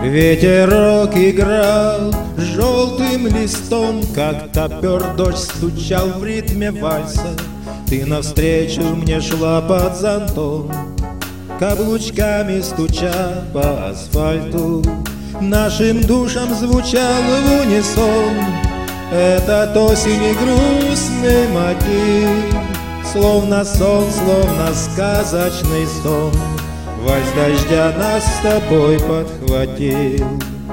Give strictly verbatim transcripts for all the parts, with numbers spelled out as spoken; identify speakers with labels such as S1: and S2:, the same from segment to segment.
S1: Ветерок играл желтым листом, как топер дождь стучал в ритме вальса. Ты навстречу мне шла под зонтом, каблучками стуча по асфальту. Нашим душам звучал в унисон этот осень грустный мотив. Словно сон, словно сказочный сон, вальс дождя нас с тобой подхватил.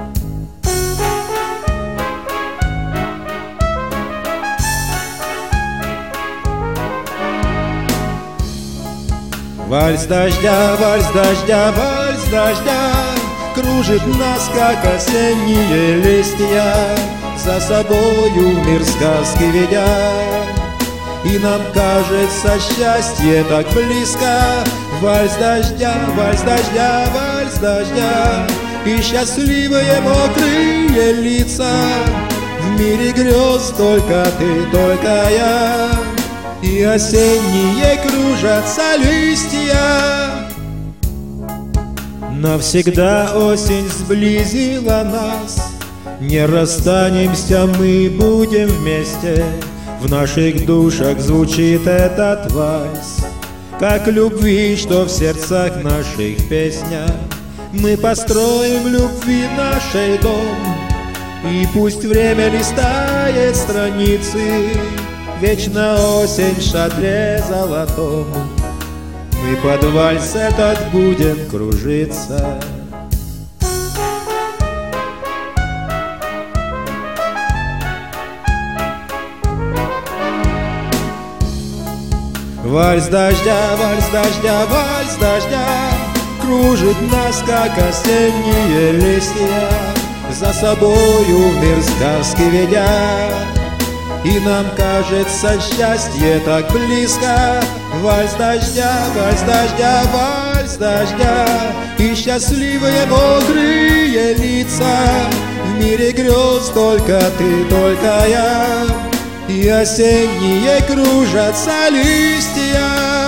S1: Вальс дождя, вальс дождя, вальс дождя кружит нас, как осенние листья, за собою мир сказки ведя. И нам кажется счастье так близко. Вальс дождя, вальс дождя, вальс дождя, и счастливые мокрые лица. В мире грез только ты, только я, и осенние кружатся листья. Навсегда осень сблизила нас, не расстанемся, мы будем вместе. В наших душах звучит этот вальс, как любви, что в сердцах наших песня. Мы построим любви нашей дом, и пусть время листает страницы, вечно осень в шатре золотом. Мы под вальс этот будем кружиться. Вальс дождя, вальс дождя, вальс дождя кружит нас, как осенние листья, за собою мир сказки ведя. И нам кажется счастье так близко. Вальс дождя, вальс дождя, вальс дождя, и счастливые мокрые лица. В мире грез только ты, только я, и осенние кружатся листья.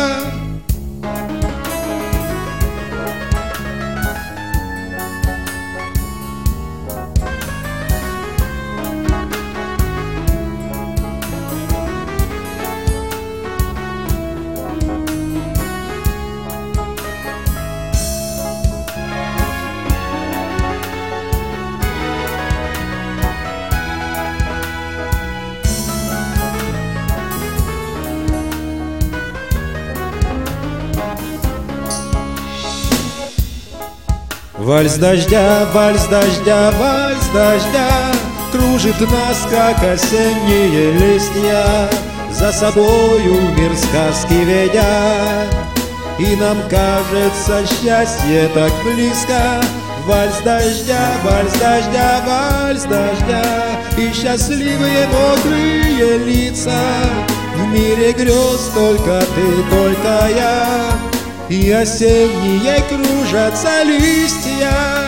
S1: Вальс дождя, вальс дождя, вальс дождя кружит нас, как осенние листья, за собою мир сказки ведя. И нам кажется счастье так близко. Вальс дождя, вальс дождя, вальс дождя, и счастливые мокрые лица. В мире грез только ты, только я, и осенние кружатся листья.